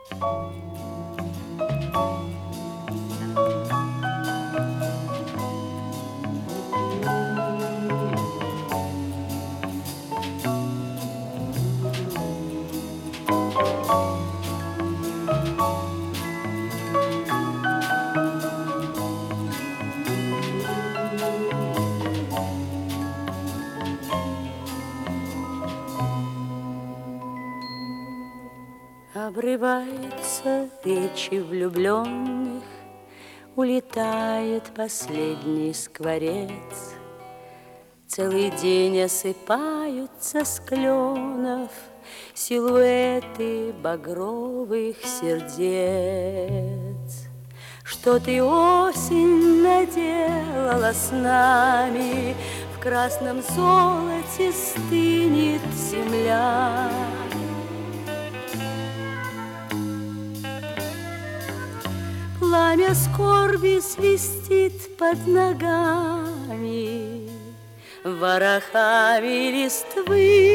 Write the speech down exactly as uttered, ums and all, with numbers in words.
Обрываются речи влюбленных, улетает последний скворец. Целый день осыпаются с кленов силуэты багровых сердец. Что ты, осень, наделала с нами? В красном золоте стынет земля. Пламя скорби свистит под ногами, ворохами листвы